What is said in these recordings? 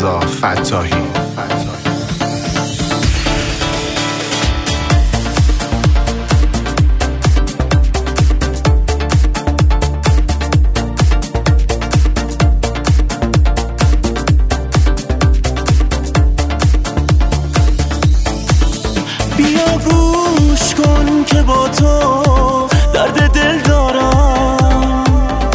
رضا فتاحی. بیا گوش کن که با تو درد دل دارم،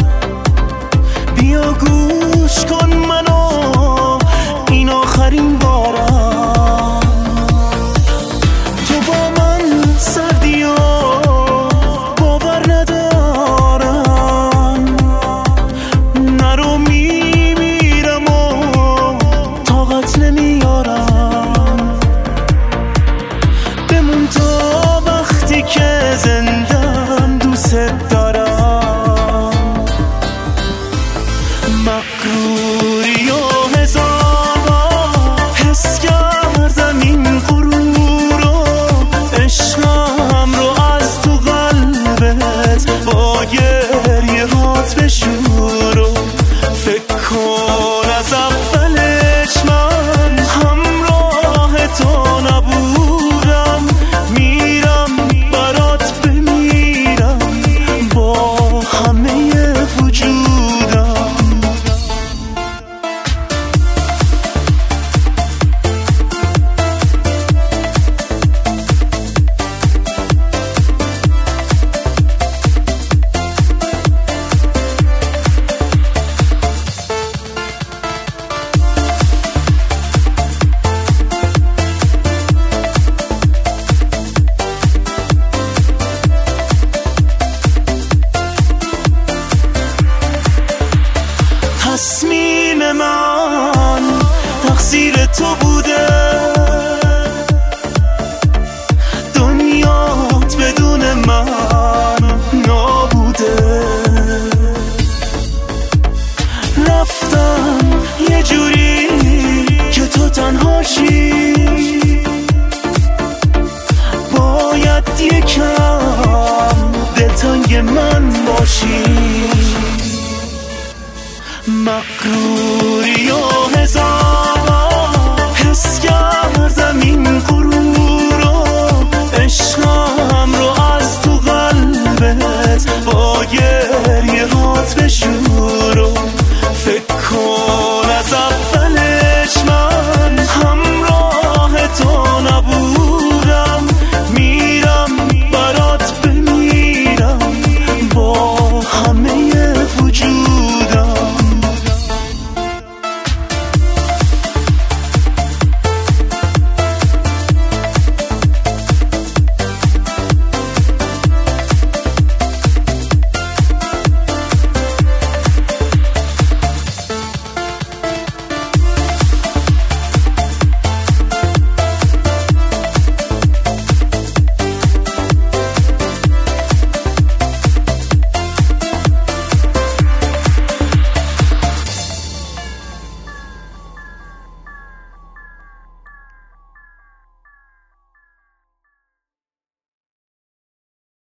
بیا گوش کن منو این آخرین بارم. تو با من سردی و باور ندارم، نرو میمیرم و طاقت نمیارم. بمون تا وقتی که زندم دوست دارم. مغروری و هزار بار حس کردم این غرور و عشقم رو از تو قلبت با گریه هات بشور. و فکر کن از اولش من همراه تو نبودم، میرم برات بمیرم با همه وجودم. تصمیم من تقصیر تو بوده، دنیات بدون من نابوده. رفتم یه جوری که تو تنهاشی، باید یکم دلتنگ من باشی. مغرور